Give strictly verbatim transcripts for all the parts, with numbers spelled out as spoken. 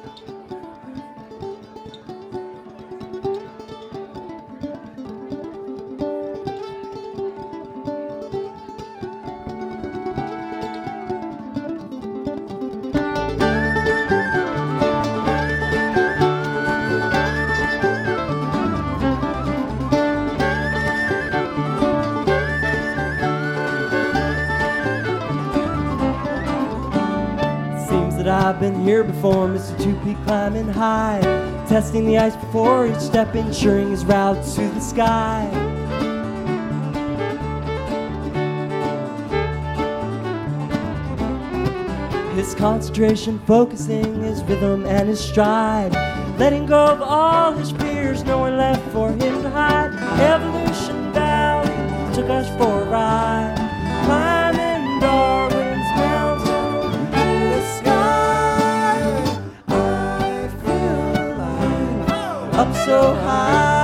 I've been here before, Mister Two-Peak climbing high, testing the ice before each step, ensuring his route to the sky. His concentration, focusing his rhythm and his stride, letting go of all his fears, nowhere left for him to hide. Evolution Valley took us for a ride, climbing Darwin's mountain to the sky. I feel alive, up so high.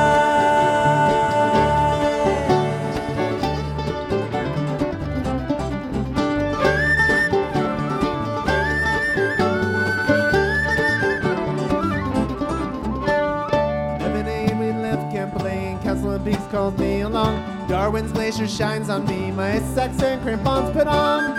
Beaks called me along. Darwin's glacier shines on me. My sex and crampons put on.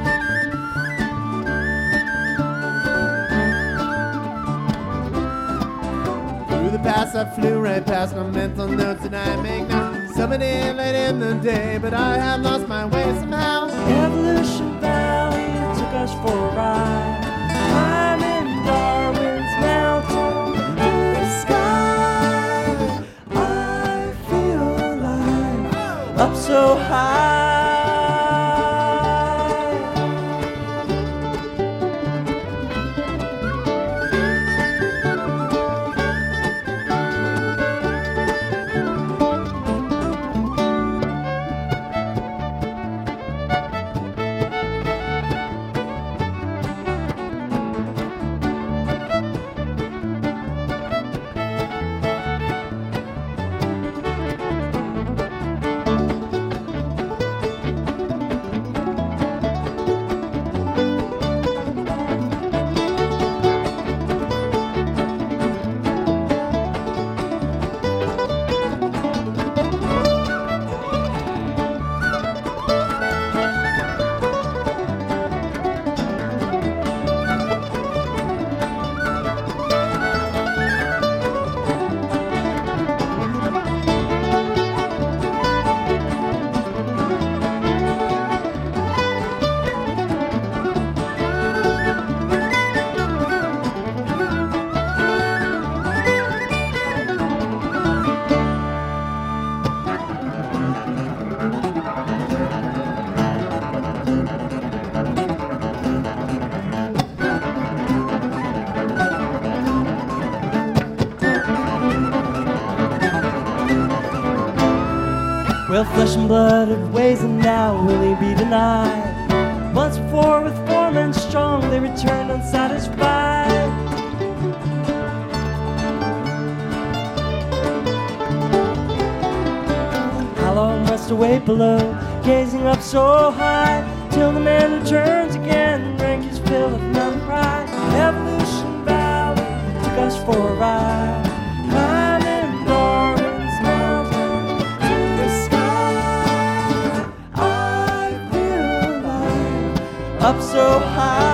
Through the past I flew right past my mental notes that I make now. Somebody late in the day, but I have lost my way somehow. Evolution Valley took us for a ride. I'm in Darwin's mountain to the sky. Up so high. Well, flesh and blood of ways, and now will he be denied? Once before with four men strong, they returned unsatisfied. How long must I wait below, gazing up so high, till the man returns again, drank his fill of mountain pride. Evolution Valley took us for a ride, climbing Darwin's mountain to the sky. I feel alive, up so high.